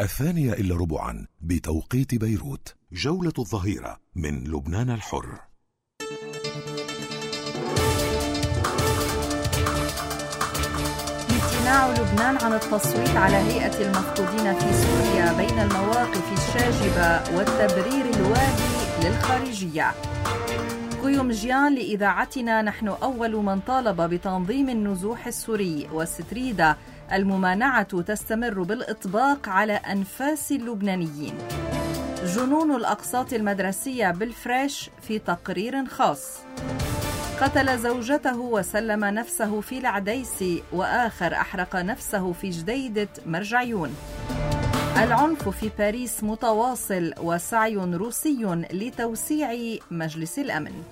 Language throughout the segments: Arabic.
2:15 بتوقيت بيروت. جولة الظهيرة من لبنان الحر. امتناع لبنان عن التصويت على هيئة المفقودين في سوريا بين المواقف الشاجبة والتبرير الواهي للخارجية. كويومجيان لإذاعتنا: نحن أول من طالب بتنظيم النزوح السوري، والستريدة الممانعة تستمر بالإطباق على أنفاس اللبنانيين. جنون الأقساط المدرسية بالفريش في تقرير خاص. قتل زوجته وسلم نفسه في العديسي، وآخر أحرق نفسه في جديدة مرجعيون. العنف في باريس متواصل، وسعي روسي لتوسيع مجلس الأمن.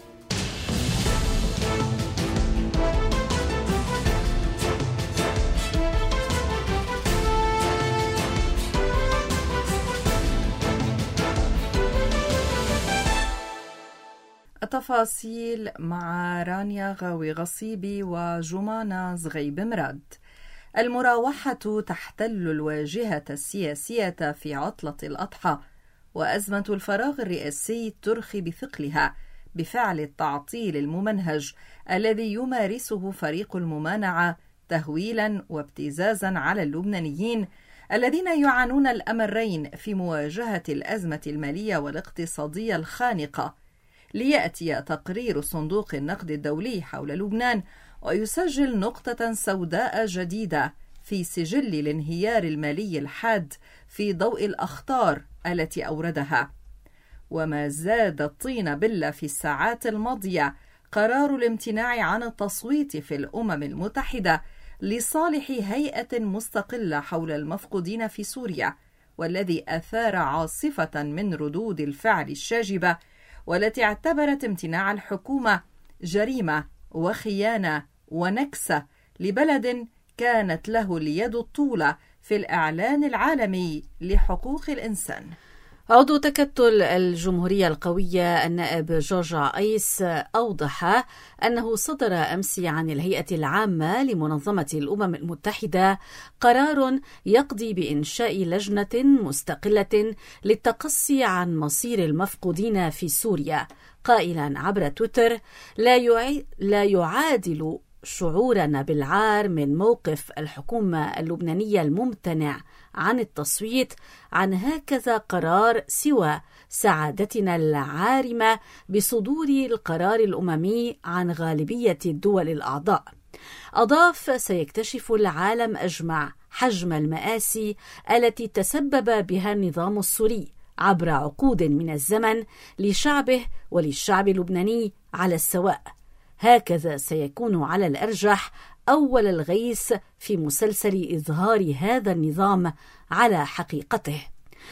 التفاصيل مع رانيا غاوي غصيبي وجمانة زغيب مراد. المراوحة تحتل الواجهة السياسية في عطلة الأضحى، وأزمة الفراغ الرئاسي ترخي بثقلها بفعل التعطيل الممنهج الذي يمارسه فريق الممانعة تهويلا وابتزازا على اللبنانيين الذين يعانون الأمرين في مواجهة الأزمة المالية والاقتصادية الخانقة. ليأتي تقرير صندوق النقد الدولي حول لبنان ويسجل نقطة سوداء جديدة في سجل الانهيار المالي الحاد في ضوء الأخطار التي أوردها. وما زاد الطين بلة في الساعات الماضية قرار الامتناع عن التصويت في الأمم المتحدة لصالح هيئة مستقلة حول المفقودين في سوريا، والذي أثار عاصفة من ردود الفعل الشاجبة، والتي اعتبرت امتناع الحكومة جريمة وخيانة ونكسة لبلد كانت له اليد الطولى في الإعلان العالمي لحقوق الإنسان. عضو تكتل الجمهورية القوية النائب جورج عيس أوضح أنه صدر أمس عن الهيئة العامة لمنظمة الأمم المتحدة قرار يقضي بإنشاء لجنة مستقلة للتقصي عن مصير المفقودين في سوريا، قائلا عبر تويتر: لا يعادل شعورنا بالعار من موقف الحكومة اللبنانية الممتنع عن التصويت عن هكذا قرار سوى سعادتنا العارمة بصدور القرار الأممي عن غالبية الدول الأعضاء. أضاف: سيكتشف العالم أجمع حجم المآسي التي تسبب بها النظام السوري عبر عقود من الزمن لشعبه وللشعب اللبناني على السواء. هكذا سيكون على الأرجح أول الغيث في مسلسل إظهار هذا النظام على حقيقته.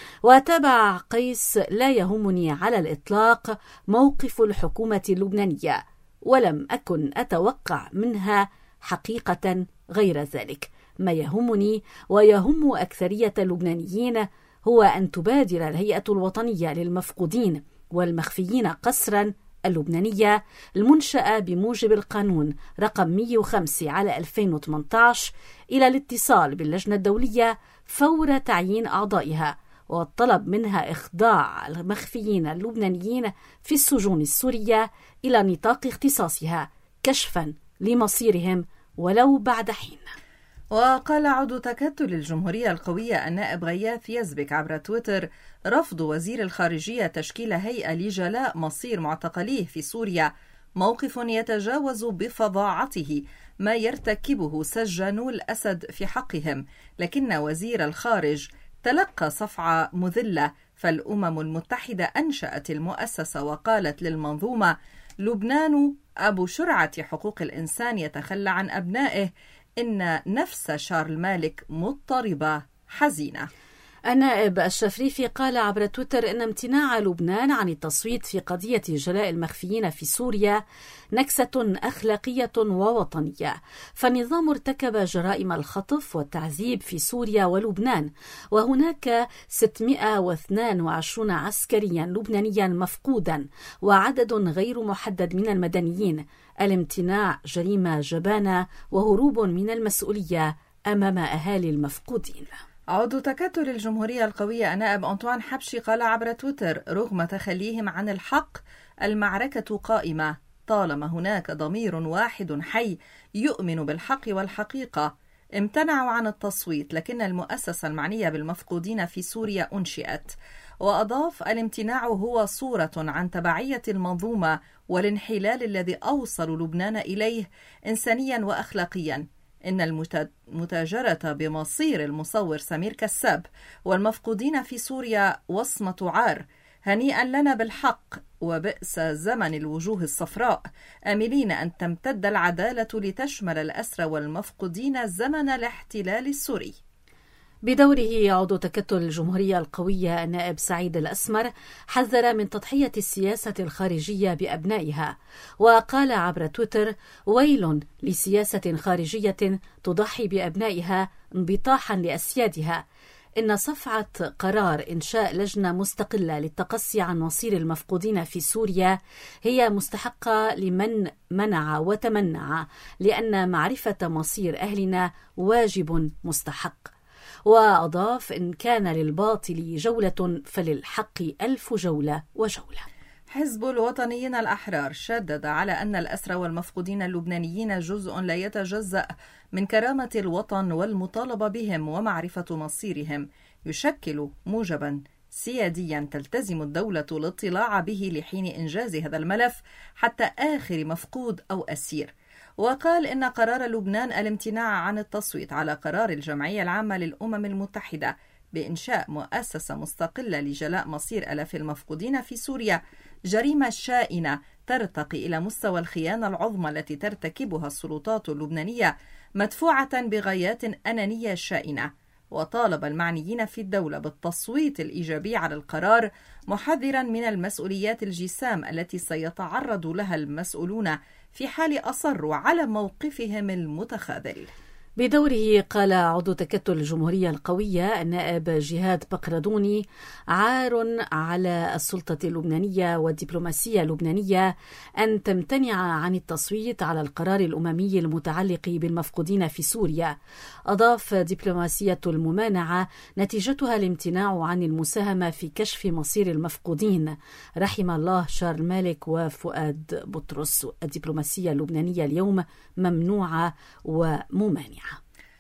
وتابع قيس: لا يهمني على الإطلاق موقف الحكومة اللبنانية، ولم أكن أتوقع منها حقيقة غير ذلك. ما يهمني ويهم أكثرية اللبنانيين هو أن تبادر الهيئة الوطنية للمفقودين والمخفيين قسرا اللبنانية المنشأة بموجب القانون رقم 105 على 2018 إلى الاتصال باللجنة الدولية فور تعيين أعضائها، والطلب منها إخضاع المخفيين اللبنانيين في السجون السورية إلى نطاق اختصاصها كشفا لمصيرهم ولو بعد حين. وقال عضو تكتل الجمهورية القوية النائب غياث يزبك عبر تويتر: رفض وزير الخارجية تشكيل هيئة لجلاء مصير معتقليه في سوريا موقف يتجاوز بفظاعته ما يرتكبه سجانو الأسد في حقهم، لكن وزير الخارج تلقى صفعة مذلة، فالأمم المتحدة أنشأت المؤسسة وقالت للمنظومة: لبنان أبو شرعة حقوق الإنسان يتخلى عن أبنائه، إن نفس شارل مالك مضطربة حزينة. النائب الشفريفي قال عبر تويتر إن امتناع لبنان عن التصويت في قضية جلاء المخفيين في سوريا نكسة أخلاقية ووطنية، فالنظام ارتكب جرائم الخطف والتعذيب في سوريا ولبنان، وهناك 622 عسكريا لبنانيا مفقودا وعدد غير محدد من المدنيين. الامتناع جريمة جبانة وهروب من المسؤولية أمام أهالي المفقودين. عضو تكتل الجمهورية القوية النائب أنطوان حبشي قال عبر تويتر: رغم تخليهم عن الحق المعركة قائمة طالما هناك ضمير واحد حي يؤمن بالحق والحقيقة. امتنعوا عن التصويت لكن المؤسسة المعنية بالمفقودين في سوريا أنشئت. وأضاف: الامتناع هو صورة عن تبعية المنظومة والانحلال الذي أوصل لبنان إليه إنسانيا وأخلاقيا. إن المتاجرة بمصير المصور سمير كساب والمفقودين في سوريا وصمة عار. هنيئا لنا بالحق وبئس زمن الوجوه الصفراء، آملين أن تمتد العدالة لتشمل الأسرى والمفقودين زمن الاحتلال السوري. بدوره عضو تكتل الجمهورية القوية النائب سعيد الأسمر حذر من تضحية السياسة الخارجية بأبنائها، وقال عبر تويتر: ويل لسياسة خارجية تضحي بأبنائها انبطاحا لأسيادها. إن صفعة قرار إنشاء لجنة مستقلة للتقصي عن مصير المفقودين في سوريا هي مستحقة لمن منع وتمنع، لأن معرفة مصير أهلنا واجب مستحق. وأضاف: إن كان للباطل جولة فللحق 1000 جولة وجولة. حزب الوطنيين الأحرار شدد على أن الأسرى والمفقودين اللبنانيين جزء لا يتجزأ من كرامة الوطن، والمطالبة بهم ومعرفة مصيرهم يشكل موجبا سياديا تلتزم الدولة الاطلاع به لحين إنجاز هذا الملف حتى آخر مفقود أو أسير. وقال إن قرار لبنان الامتناع عن التصويت على قرار الجمعية العامة للأمم المتحدة بإنشاء مؤسسة مستقلة لجلاء مصير آلاف المفقودين في سوريا جريمة شائنة ترتقي إلى مستوى الخيانة العظمى التي ترتكبها السلطات اللبنانية، مدفوعة بغايات أنانية شائنة. وطالب المعنيين في الدولة بالتصويت الإيجابي على القرار، محذرا من المسؤوليات الجسام التي سيتعرض لها المسؤولون في حال أصروا على موقفهم المتخاذل. بدوره قال عضو تكتل الجمهورية القوية النائب جهاد بقردوني: عار على السلطة اللبنانية والدبلوماسية اللبنانية أن تمتنع عن التصويت على القرار الأممي المتعلق بالمفقودين في سوريا. أضاف: دبلوماسية الممانعة نتيجتها الامتناع عن المساهمة في كشف مصير المفقودين. رحم الله شارل مالك وفؤاد بطرس. الدبلوماسية اللبنانية اليوم ممنوعة وممانعة.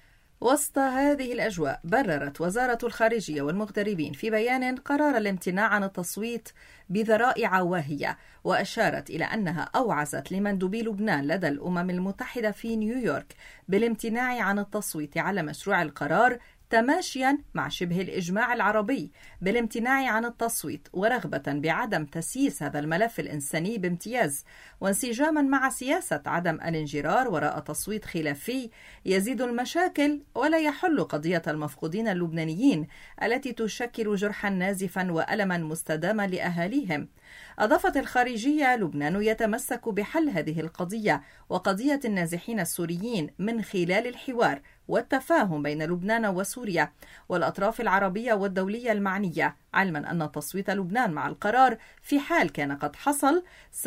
وسط هذه الأجواء، بررت وزارة الخارجية والمغتربين في بيان قرار الامتناع عن التصويت بذرائع واهية، وأشارت إلى أنها أوعزت لمندوبي لبنان لدى الأمم المتحدة في نيويورك بالامتناع عن التصويت على مشروع القرار، تماشيا مع شبه الإجماع العربي بالامتناع عن التصويت، ورغبة بعدم تسييس هذا الملف الإنساني بامتياز، وانسجاما مع سياسة عدم الانجرار وراء تصويت خلافي يزيد المشاكل ولا يحل قضية المفقودين اللبنانيين التي تشكل جرحا نازفا وألما مستداما لأهاليهم. أضافت الخارجية: لبنان يتمسك بحل هذه القضية وقضية النازحين السوريين من خلال الحوار والتفاهم بين لبنان وسوريا والأطراف العربية والدولية المعنية، علما أن تصويت لبنان مع القرار في حال كان قد حصل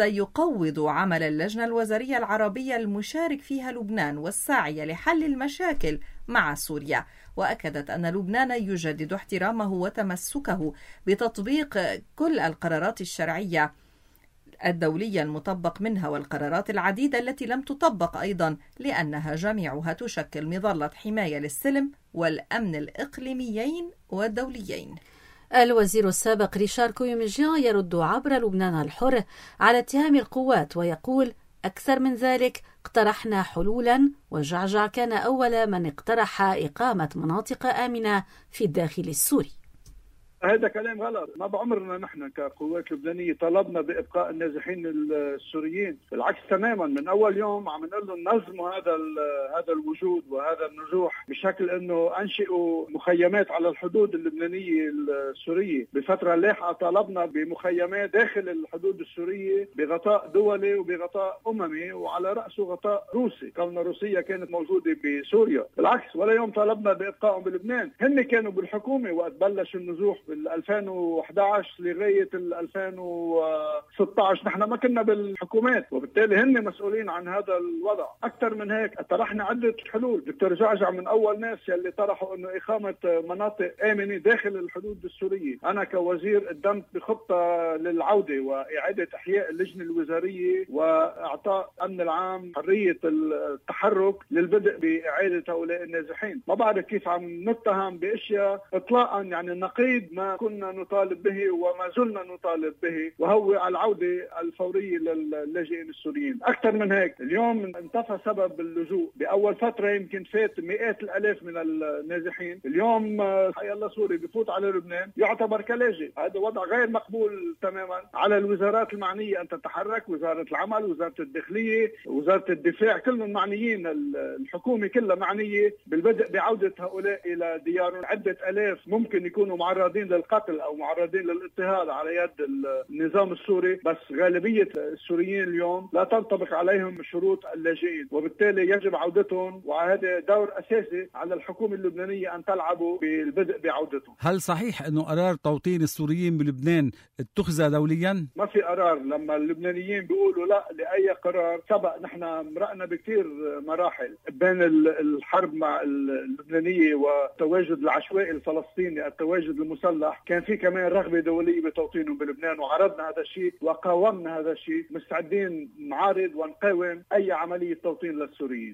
سيقوض عمل اللجنة الوزارية العربية المشارك فيها لبنان والساعية لحل المشاكل مع سوريا. وأكدت أن لبنان يجدد احترامه وتمسكه بتطبيق كل القرارات الشرعية الدولية المطبق منها والقرارات العديدة التي لم تطبق أيضا، لأنها جميعها تشكل مظلة حماية للسلم والأمن الإقليميين والدوليين. الوزير السابق ريشار كويمجيان يرد عبر لبنان الحر على اتهام القوات ويقول: أكثر من ذلك، اقترحنا حلولا، وجعجع كان أول من اقترح إقامة مناطق آمنة في الداخل السوري. هذا كلام غلط. ما بعمرنا نحن كقوات لبنانية طلبنا بإبقاء النازحين السوريين، بالعكس تماما. من أول يوم عم نقول لهم نظموا هذا الوجود وهذا النزوح بشكل أنه أنشئوا مخيمات على الحدود اللبنانية السورية. بفترة لاحقة طلبنا بمخيمات داخل الحدود السورية بغطاء دولي وبغطاء أممي، وعلى رأسه غطاء روسي، كون روسيا كانت موجودة بسوريا. بالعكس، ولا يوم طلبنا بإبقائهم بلبنان. هن كانوا بالحكومة وقت بلش النزوح بال 2011 لغاية 2016 نحن ما كنا بالحكومات، وبالتالي هن مسؤولين عن هذا الوضع. أكثر من هيك طرحنا عدة حلول. دكتور جعجع من أول ناس يلي طرحوا إنه إقامة مناطق آمنة داخل الحدود السورية. أنا كوزير قدمت بخطة للعودة وإعادة إحياء اللجنة الوزارية وإعطاء أمن العام حرية التحرك للبدء بإعادة هؤلاء النازحين. ما بعرف كيف عم نتهم بأشياء إطلاقا يعني نقيض ما كنا نطالب به وما زلنا نطالب به، وهو العودة الفورية للاجئين السوريين. أكثر من هيك اليوم انتفى سبب اللجوء. بأول فترة يمكن فات مئات الآلاف من النازحين، اليوم حي الله سوري بفوت على لبنان يعتبر كلاجئ. هذا وضع غير مقبول تماما. على الوزارات المعنية أن تتحرك، وزارة العمل، وزارة الداخلية، وزارة الدفاع، كلهم معنيين، الحكومة كلها معنية بالبدء بعودة هؤلاء إلى ديارهم. عدة آلاف ممكن يكونوا معرضين للقتل أو معرضين للاضطهاد على يد النظام السوري، بس غالبية السوريين اليوم لا تنطبق عليهم شروط اللاجئين، وبالتالي يجب عودتهم، وهذا دور أساسي على الحكومة اللبنانية أن تلعبه بالبدء بعودتهم. هل صحيح أنه قرار توطين السوريين بلبنان اتخذ دوليا؟ ما في قرار. لما اللبنانيين بيقولوا لا لأي قرار سبق، نحن مرقنا بكثير مراحل بين الحرب مع اللبنانية والتواجد العشوائي الفلسطيني، التواجد المسلح، كان في كمان رغبة دولية بتوطينهم بلبنان، وعرضنا هذا الشيء وقاومنا هذا الشيء. مستعدين نعارض ونقاوم أي عملية توطين للسوريين.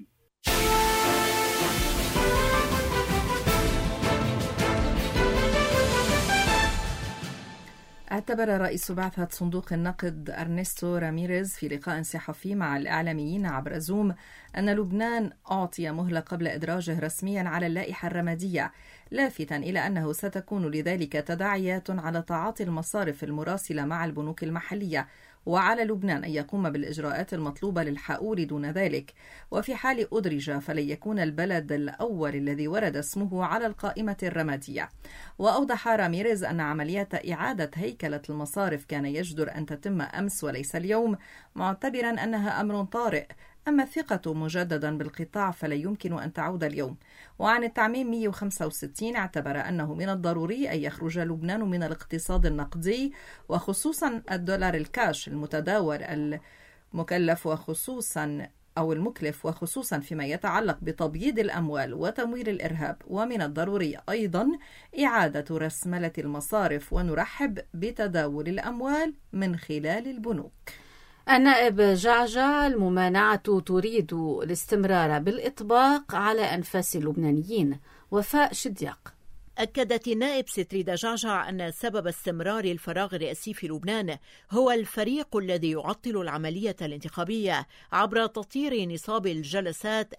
اعتبر رئيس بعثة صندوق النقد أرنستو راميريز في لقاء صحفي مع الإعلاميين عبر زوم أن لبنان أعطي مهلة قبل إدراجه رسميا على اللائحة الرمادية، لافتا إلى أنه ستكون لذلك تداعيات على تعاطي المصارف المراسلة مع البنوك المحلية، وعلى لبنان أن يقوم بالإجراءات المطلوبة للحقول دون ذلك، وفي حال أدرج فلن يكون البلد الأول الذي ورد اسمه على القائمة الرمادية. وأوضح راميريز أن عملية إعادة هيكلة المصارف كان يجدر أن تتم أمس وليس اليوم، معتبرا أنها أمر طارئ، أما الثقة مجددا بالقطاع فلا يمكن أن تعود اليوم. وعن التعميم 165 اعتبر أنه من الضروري أن يخرج لبنان من الاقتصاد النقدي، وخصوصا الدولار الكاش المتداول المكلف وخصوصا فيما يتعلق بتبييض الأموال وتمويل الإرهاب. ومن الضروري أيضا إعادة رسملة المصارف، ونرحب بتداول الأموال من خلال البنوك. النائب جعجع: الممانعة تريد الاستمرار بالإطباق على أنفاس اللبنانيين. وفاء شدياق: أكدت النائب ستريدا جعجع أن سبب استمرار الفراغ الرئاسي في لبنان هو الفريق الذي يعطل العملية الانتخابية عبر تطيير نصاب الجلسات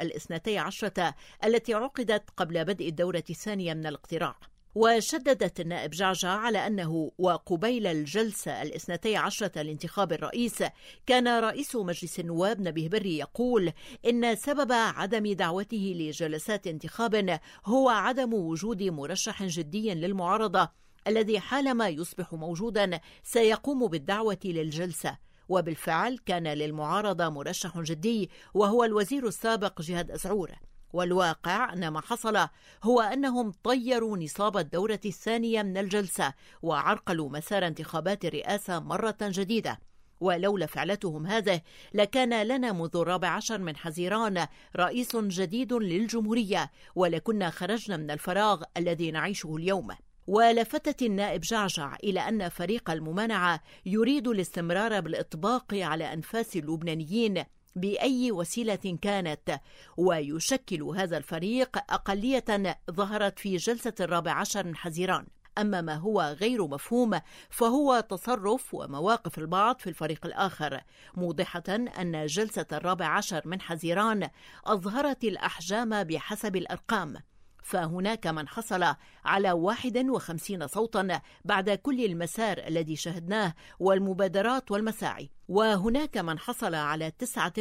12 التي عقدت قبل بدء الدورة الثانية من الاقتراع. وشددت النائب جعجع على أنه وقبيل الجلسة 12 لانتخاب الرئيس كان رئيس مجلس النواب نبيه بري يقول إن سبب عدم دعوته لجلسات انتخاب هو عدم وجود مرشح جدي للمعارضة الذي حالما يصبح موجودا سيقوم بالدعوة للجلسة. وبالفعل كان للمعارضة مرشح جدي وهو الوزير السابق جهاد أزعور. والواقع أن ما حصل هو أنهم طيروا نصاب الدورة الثانية من الجلسة وعرقلوا مسار انتخابات الرئاسة مرة جديدة. ولولا فعلتهم هذا لكان لنا منذ 14 من حزيران رئيس جديد للجمهورية، ولكنا خرجنا من الفراغ الذي نعيشه اليوم. ولفتت النائب جعجع إلى أن فريق الممانعة يريد الاستمرار بالإطباق على أنفاس اللبنانيين بأي وسيلة كانت، ويشكل هذا الفريق أقلية ظهرت في جلسة 14 من حزيران. أما ما هو غير مفهوم فهو تصرف ومواقف البعض في الفريق الآخر، موضحة أن جلسة 14 من حزيران أظهرت الأحجام بحسب الأرقام، فهناك من حصل على 51 صوتا بعد كل المسار الذي شهدناه والمبادرات والمساعي، وهناك من حصل على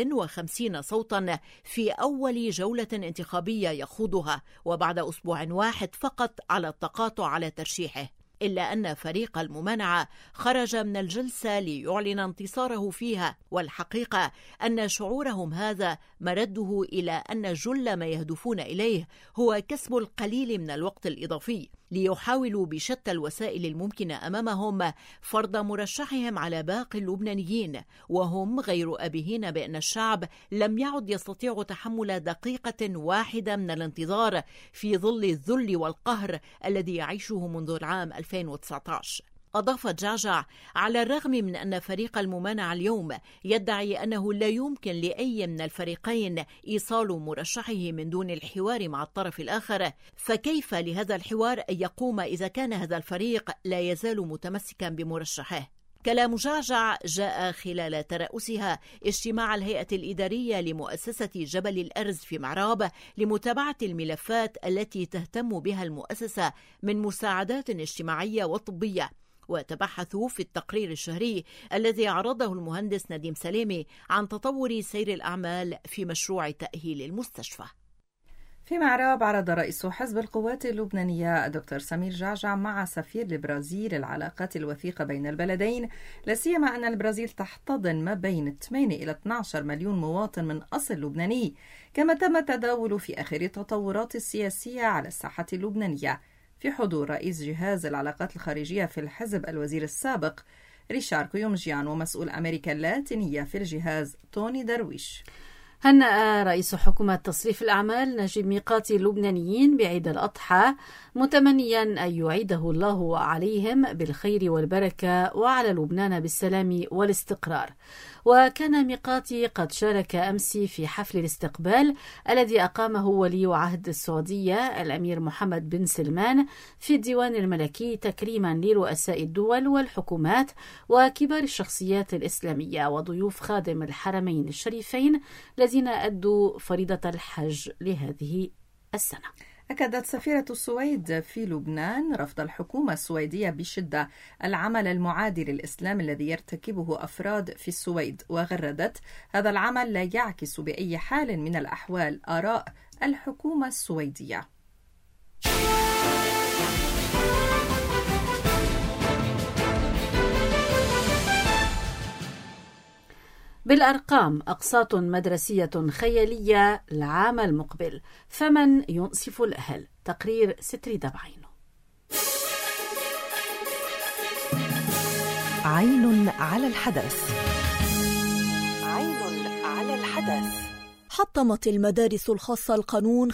59 صوتا في أول جولة انتخابية يخوضها وبعد أسبوع واحد فقط على التقاطع على ترشيحه. إلا أن فريق الممانعة خرج من الجلسة ليعلن انتصاره فيها، والحقيقة أن شعورهم هذا مرده إلى أن جل ما يهدفون إليه هو كسب القليل من الوقت الإضافي، ليحاولوا بشتى الوسائل الممكنة أمامهم فرض مرشحهم على باقي اللبنانيين، وهم غير آبهين بأن الشعب لم يعد يستطيع تحمل دقيقة واحدة من الانتظار في ظل الذل والقهر الذي يعيشه منذ العام 2019. أضاف جعجع: على الرغم من أن فريق الممانعة اليوم يدعي أنه لا يمكن لأي من الفريقين إيصال مرشحه من دون الحوار مع الطرف الآخر، فكيف لهذا الحوار أن يقوم إذا كان هذا الفريق لا يزال متمسكا بمرشحه؟ كلام جعجع جاء خلال ترأسها اجتماع الهيئة الإدارية لمؤسسة جبل الأرز في معراب لمتابعة الملفات التي تهتم بها المؤسسة من مساعدات اجتماعية وطبية، وتبحثوا في التقرير الشهري الذي عرضه المهندس نديم سلامي عن تطور سير الأعمال في مشروع تأهيل المستشفى. في معراب عرض رئيس حزب القوات اللبنانية الدكتور سمير جعجع مع سفير البرازيل العلاقات الوثيقة بين البلدين، لا سيما أن البرازيل تحتضن ما بين 8 إلى 12 مليون مواطن من أصل لبناني، كما تم التداول في آخر التطورات السياسية على الساحة اللبنانية في حضور رئيس جهاز العلاقات الخارجية في الحزب الوزير السابق ريشار كيومجيان ومسؤول أمريكا اللاتينية في الجهاز توني درويش. هنأ رئيس حكومة تصريف الأعمال نجيب ميقاتي اللبنانيين بعيد الأضحى، متمنيا أن يعيده الله عليهم بالخير والبركة وعلى لبنان بالسلام والاستقرار. وكان ميقاتي قد شارك أمس في حفل الاستقبال الذي أقامه ولي عهد السعودية الأمير محمد بن سلمان في الديوان الملكي تكريما لرؤساء الدول والحكومات وكبار الشخصيات الإسلامية وضيوف خادم الحرمين الشريفين الذين أدوا فريضة الحج لهذه السنة. أكدت سفيرة السويد في لبنان رفض الحكومة السويدية بشدة العمل المعادي للإسلام الذي يرتكبه أفراد في السويد، وغردت هذا العمل لا يعكس بأي حال من الأحوال آراء الحكومة السويدية. بالأرقام: أقساط مدرسية خيالية العام المقبل، فمن ينصف الأهل؟ تقرير ستريدة بعينه. عين على الحدث. عين على الحدث. حطمت المدارس الخاصة القانون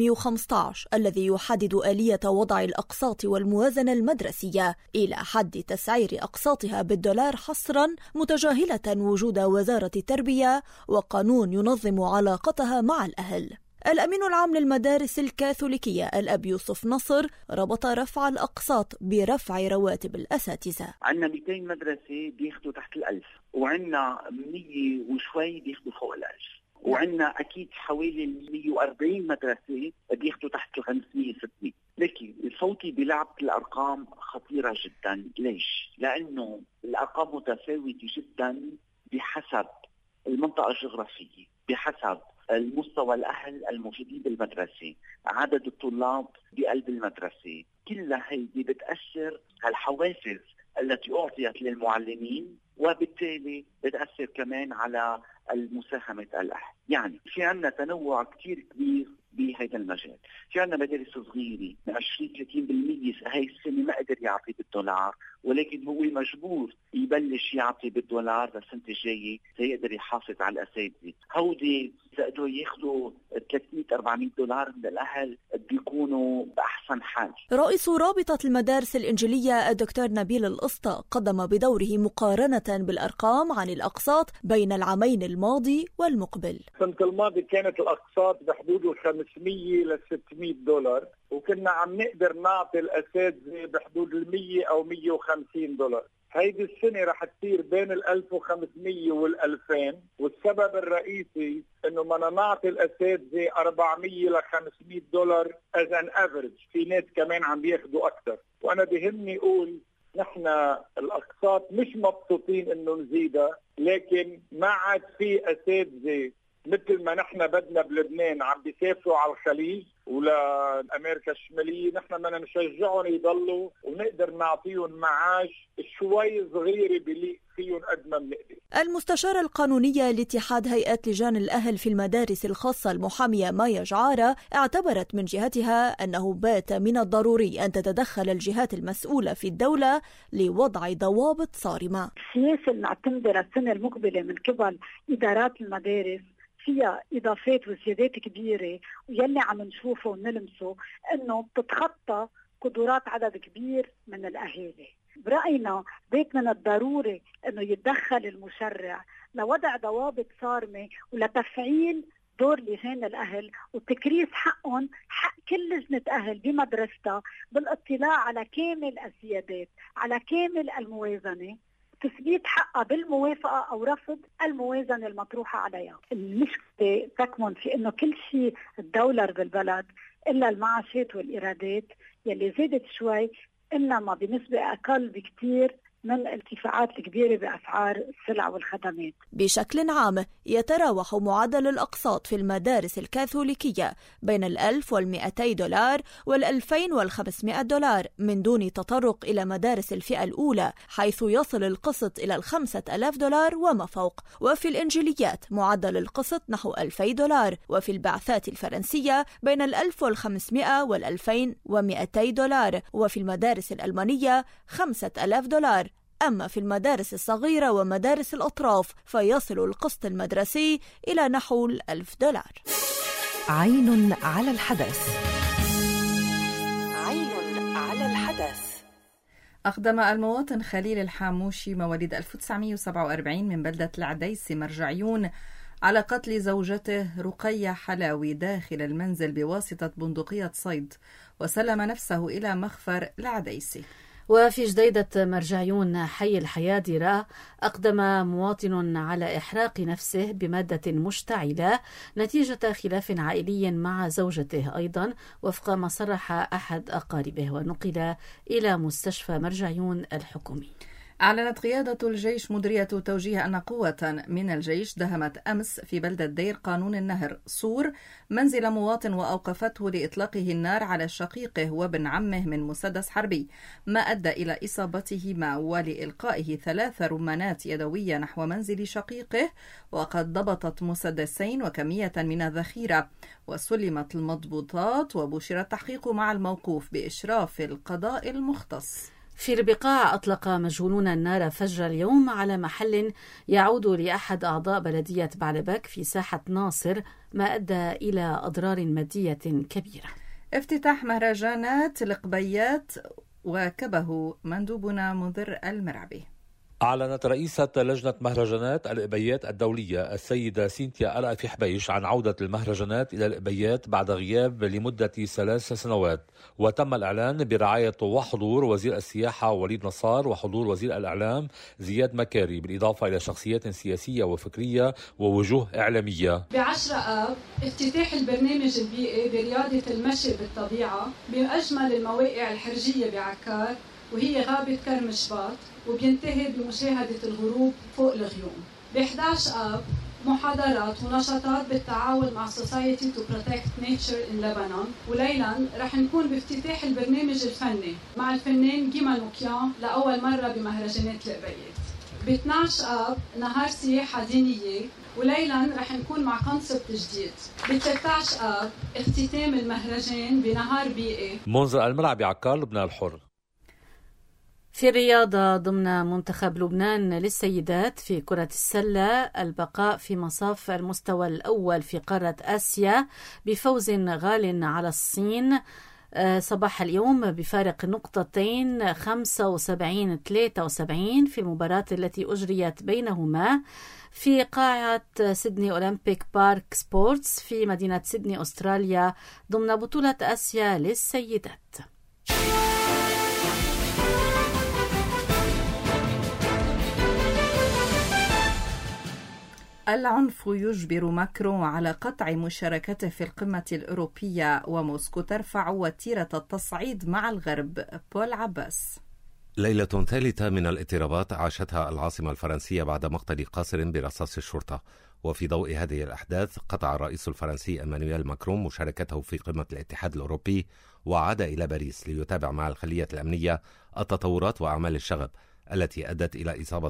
515 الذي يحدد آلية وضع الأقساط والموازنة المدرسية إلى حد تسعير أقساطها بالدولار حصرا، متجاهلة وجود وزارة التربية وقانون ينظم علاقتها مع الأهل. الأمين العام للمدارس الكاثوليكية الأب يوسف نصر ربط رفع الأقساط برفع رواتب الأساتذة. عندنا 200 مدرسة بياخدوا تحت 1000، وعندنا 100 وشوي بياخدوا فوق 1000، وعندنا أكيد حوالي 140 مدرسة بياخدوا تحت 500-600. لكن الفوتي بلعبة الأرقام خطيرة جدا. ليش؟ لأنه الأرقام متفاوتة جدا بحسب المنطقة الجغرافية، بحسب المستوى الأهل الموجودين بالمدرسة، عدد الطلاب بقلب المدرسة. كلها هيدي بتأثر على الحوافز التي أعطيت للمعلمين، وبالتالي بتأثر كمان على المساهمة الأهل. يعني في عنا تنوع كتير كبير بهذا المجال. في عنا مدارس صغيرة 20-30% هاي السنة ما قدر يعطي بالدولار، ولكن هو مجبور يبلش يعطي بالدولار للسنة الجاية ليقدر يحافظ على الأساتذة. هودي قدروا ياخدوا 300-400 دولار من الأهل بيكونوا بأحسن حال. رئيس رابطة المدارس الإنجيلية الدكتور نبيل القسطى قدم بدوره مقارنة بالأرقام عن الأقساط بين العامين الماضي والمقبل. السنة الماضي كانت الأقساط بحدود 500-600 دولار، وكنا عم نقدر نعطي الأساتذة بحدود 100 أو 150 دولار. هيدي السنة رح تصير بين 1500 وال2000، والسبب الرئيسي انه بدنا نعطي الاساتذة 400-500 دولار as an average. في ناس كمان عم بياخدوا اكثر، وانا بهمني اقول نحن الاقساط مش مبسوطين انه نزيدها، لكن ما عاد في اساتذة مثل ما نحن بدنا بلبنان عم بيسافروا على الخليج ولأمريكا الشمالية، نحن بدنا نشجعهم يضلوا ونقدر نعطيهم معاش شوي صغيرة بليق فيهم قد ما بنقدر. المستشارة القانونية لاتحاد هيئة لجان الأهل في المدارس الخاصة المحامية مايا جعارة اعتبرت من جهتها أنه بات من الضروري أن تتدخل الجهات المسؤولة في الدولة لوضع ضوابط صارمة. السياسة المعتمدة للسنة المقبلة من قبل إدارات المدارس فيها إضافات وزيادات كبيرة، ويلي عم نشوفه ونلمسه أنه بتتخطى قدرات عدد كبير من الأهالي. برأينا بيت من الضروري أنه يتدخل المشرع لوضع ضوابط صارمة ولتفعيل دور لجان الأهل وتكريس حقهم، حق كل لجنة أهل بمدرستها بالاطلاع على كامل الزيادات، على كامل الموازنة، تثبيت حقها بالموافقة أو رفض الموازنة المطروحة عليها. المشكلة تكمن في أنه كل شيء الدولار بالبلد إلا المعاشات والإيرادات يلي زادت شوي، إنما بنسبة أقل بكتير من الارتفاعات الكبيرة بأسعار السلع والخدمات. بشكل عام يتراوح معدل الأقساط في المدارس الكاثوليكية بين $1,200 $2,500 من دون تطرق إلى مدارس الفئة الأولى، حيث يصل القسط إلى $5,000 وما فوق. وفي الإنجيليات معدل القسط نحو $2,000، وفي البعثات الفرنسية بين $1,500 $2,200، وفي المدارس الألمانية $5,000. أما في المدارس الصغيرة ومدارس الأطراف فيصل القسط المدرسي إلى نحو $1,000. عين على الحدث. عين على الحدث. أقدم المواطن خليل الحاموشي مواليد 1947 من بلدة العديسي مرجعيون على قتل زوجته رقية حلاوي داخل المنزل بواسطة بندقية صيد، وسلم نفسه إلى مخفر العديسي. وفي جديدة مرجعيون حي الحيادرة أقدم مواطن على إحراق نفسه بمادة مشتعلة نتيجة خلاف عائلي مع زوجته أيضا وفق ما صرح أحد أقاربه، ونقل إلى مستشفى مرجعيون الحكومي. أعلنت قيادة الجيش مديرية توجيه أن قوة من الجيش دهمت أمس في بلدة دير قانون النهر صور منزل مواطن وأوقفته لإطلاقه النار على شقيقه وابن عمه من مسدس حربي، ما أدى إلى إصابتهما ولإلقائه 3 رمانات يدوية نحو منزل شقيقه، وقد ضبطت مسدسين وكمية من الذخيرة، وسلمت المضبوطات، وبشر التحقيق مع الموقوف بإشراف القضاء المختص. في البقاع أطلق مجهولون النار فجر اليوم على محل يعود لأحد أعضاء بلدية بعلبك في ساحة ناصر، ما أدى إلى أضرار مادية كبيرة. افتتاح مهرجانات القبيات وكبه مندوبنا منذر المرعبي. أعلنت رئيسة لجنة مهرجانات الإبيات الدولية السيدة سينتيا أرأفي حبيش عن عودة المهرجانات إلى الإبيات بعد غياب لمدة 3 سنوات، وتم الإعلان برعاية وحضور وزير السياحة وليد نصار وحضور وزير الإعلام زياد مكاري، بالإضافة إلى شخصيات سياسية وفكرية ووجوه إعلامية. ب10 آب افتتاح البرنامج البيئي برياضة المشي بالطبيعة بأجمل المواقع الحرجية بعكار، وهي غابة كرم شباط، وبينتهي بمشاهدة الغروب فوق الغيوم. ب11 آب محاضرات ونشاطات بالتعاون مع Society to Protect Nature in Lebanon، وليلا رح نكون بافتتاح البرنامج الفني مع الفنان جيما نوكيان لأول مرة بمهرجانات القبيات. ب12 آب نهار سياحة دينية، وليلا رح نكون مع كونسبت جديد. ب13 آب اختتام المهرجان بنهار بيئي. منذر المرعبي عكار، لبنان الحر. في الرياضة ضمن منتخب لبنان للسيدات في كرة السلة البقاء في مصاف المستوى الأول في قارة آسيا بفوز غال على الصين صباح اليوم بفارق نقطتين 75-73 في المباراة التي أجريت بينهما في قاعة سيدني أولمبيك بارك سبورتس في مدينة سيدني أستراليا ضمن بطولة آسيا للسيدات. العنف يجبر ماكرون على قطع مشاركته في القمة الأوروبية، وموسكو ترفع وتيرة التصعيد مع الغرب. بول عباس. ليلة ثالثة من الاضطرابات عاشتها العاصمة الفرنسية بعد مقتل قاصر برصاص الشرطة، وفي ضوء هذه الأحداث قطع الرئيس الفرنسي إيمانويل ماكرون مشاركته في قمة الاتحاد الأوروبي وعاد إلى باريس ليتابع مع الخلية الأمنية التطورات وأعمال الشغب التي أدت إلى إصابة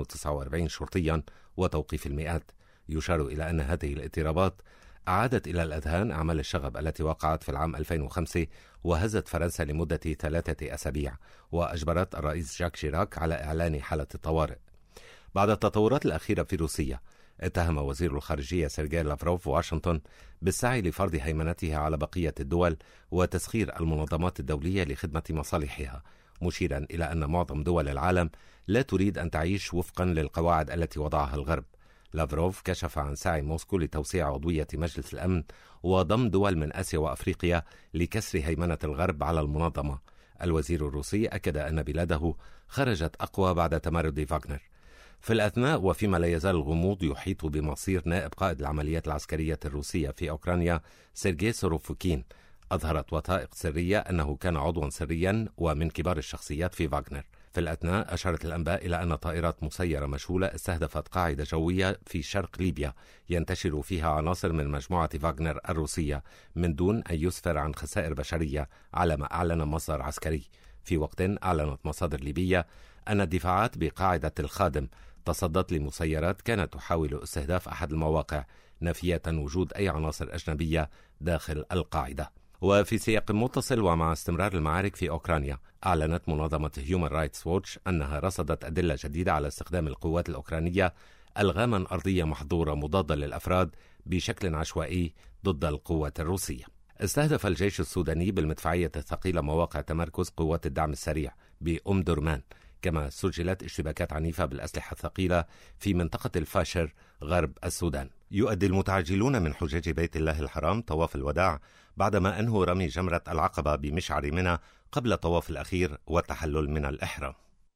249 شرطيا وتوقيف المئات. يشار إلى أن هذه الاضطرابات أعادت إلى الأذهان أعمال الشغب التي وقعت في العام 2005 وهزت فرنسا لمدة 3 أسابيع وأجبرت الرئيس جاك شيراك على إعلان حالة الطوارئ. بعد التطورات الأخيرة في روسيا، اتهم وزير الخارجية سيرجي لافروف واشنطن بالسعي لفرض هيمنتها على بقية الدول وتسخير المنظمات الدولية لخدمة مصالحها، مشيرا إلى أن معظم دول العالم لا تريد أن تعيش وفقا للقواعد التي وضعها الغرب. لافروف كشف عن سعي موسكو لتوسيع عضوية مجلس الأمن وضم دول من آسيا وأفريقيا لكسر هيمنة الغرب على المنظمة. الوزير الروسي أكد أن بلاده خرجت أقوى بعد تمرد فاغنر. في الأثناء وفيما لا يزال الغموض يحيط بمصير نائب قائد العمليات العسكرية الروسية في أوكرانيا سيرجي سوروفوكين، أظهرت وثائق سرية أنه كان عضوا سريا ومن كبار الشخصيات في فاغنر. في الأثناء أشارت الأنباء إلى أن طائرات مسيرة مشغولة استهدفت قاعدة جوية في شرق ليبيا ينتشر فيها عناصر من مجموعة فاغنر الروسية من دون أن يسفر عن خسائر بشرية على ما أعلن مصدر عسكري. في وقت أعلنت مصادر ليبية أن الدفاعات بقاعدة الخادم تصدت لمسيرات كانت تحاول استهداف أحد المواقع، نافية وجود أي عناصر أجنبية داخل القاعدة. وفي سياق متصل ومع استمرار المعارك في أوكرانيا، أعلنت منظمة هيومن رايتس ووتش أنها رصدت أدلة جديدة على استخدام القوات الأوكرانية ألغاما أرضية محظورة مضادة للأفراد بشكل عشوائي ضد القوات الروسية. استهدف الجيش السوداني بالمدفعية الثقيلة مواقع تمركز قوات الدعم السريع بأم درمان، كما سجلت اشتباكات عنيفة بالأسلحة الثقيلة في منطقة الفاشر غرب السودان. يؤدي المتعجلون من حجاج بيت الله الحرام طواف الوداع بعدما أنهوا رمي جمرة العقبة بمشعر منى قبل الطواف الأخير والتحلل من الإحرام.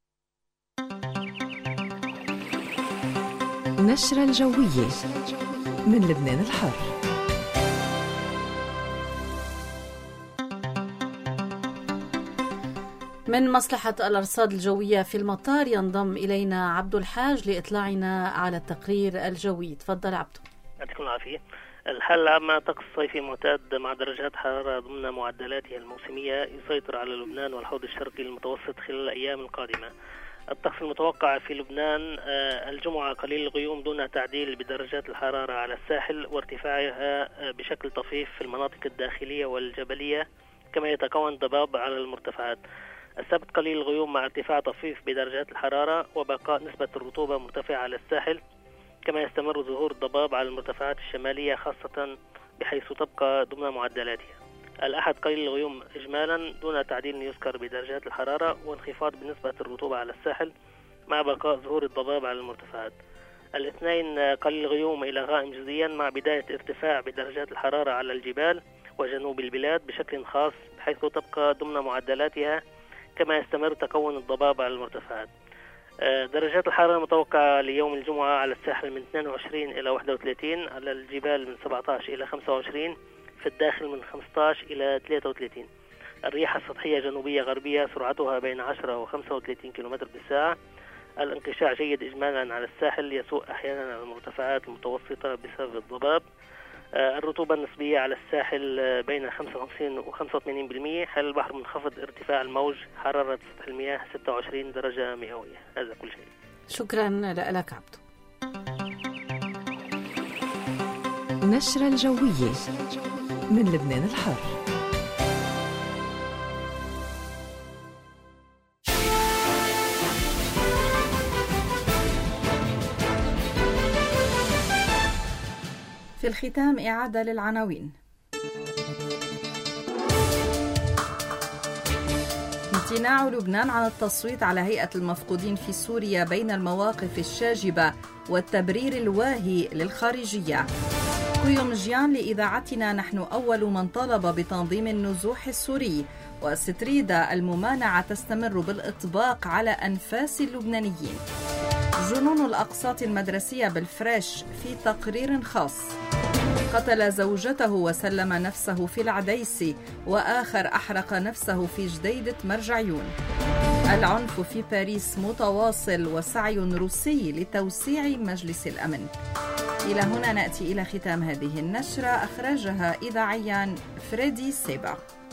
نشرة الجوية من لبنان الحر. من مصلحة الأرصاد الجوية في المطار ينضم إلينا عبد الحاج لإطلاعنا على التقرير الجوي. تفضل عبدو. يعطيكم العافية. الحالة العامة طقس صيفي معتاد مع درجات حرارة ضمن معدلاتها الموسمية يسيطر على لبنان والحوض الشرقي المتوسط خلال الأيام القادمة. الطقس المتوقع في لبنان الجمعة قليل الغيوم دون تعديل بدرجات الحرارة على الساحل وارتفاعها بشكل طفيف في المناطق الداخلية والجبلية، كما يتكون ضباب على المرتفعات. السبت قليل الغيوم مع ارتفاع طفيف بدرجات الحرارة وبقاء نسبة الرطوبة مرتفعة على الساحل، كما يستمر ظهور الضباب على المرتفعات الشمالية خاصة بحيث تبقى ضمن معدلاتها. الأحد قليل الغيوم إجمالا دون تعديل يذكر بدرجات الحرارة وانخفاض بنسبة الرطوبة على الساحل مع بقاء ظهور الضباب على المرتفعات. الاثنين قليل الغيوم إلى غائم جزئيا مع بداية ارتفاع بدرجات الحرارة على الجبال وجنوب البلاد بشكل خاص بحيث تبقى ضمن معدلاتها، كما يستمر تكون الضباب على المرتفعات. درجات الحرارة المتوقعة ليوم الجمعة على الساحل من 22 إلى 31، على الجبال من 17 إلى 25، في الداخل من 15 إلى 33. الرياح السطحية جنوبية غربية سرعتها بين 10 و 35 كم بالساعة. الانقشاع جيد إجمالا على الساحل، يسوء أحيانا على المرتفعات المتوسطة بسبب الضباب. الرطوبة النسبية على الساحل بين 55 و 85%. حال البحر منخفض ارتفاع الموج، حرارة سطح المياه 26 درجة مئوية. هذا كل شيء. شكرا لك عبدو. نشرة الجوية من لبنان الحر. في الختام إعادة للعناوين. امتناع لبنان عن التصويت على هيئة المفقودين في سوريا بين المواقف الشاجبة والتبرير الواهي للخارجية. كيومجيان لإذاعتنا نحن أول من طالب بتنظيم النزوح السوري. وستريدا الممانعة تستمر بالإطباق على أنفاس اللبنانيين. جنون الأقساط المدرسية بالفريش في تقرير خاص. قتل زوجته وسلم نفسه في العديسي، وآخر أحرق نفسه في جديدة مرجعيون. العنف في باريس متواصل وسعي روسي لتوسيع مجلس الأمن. إلى هنا نأتي إلى ختام هذه النشرة، أخرجها إذاعيا فريدي سيبا.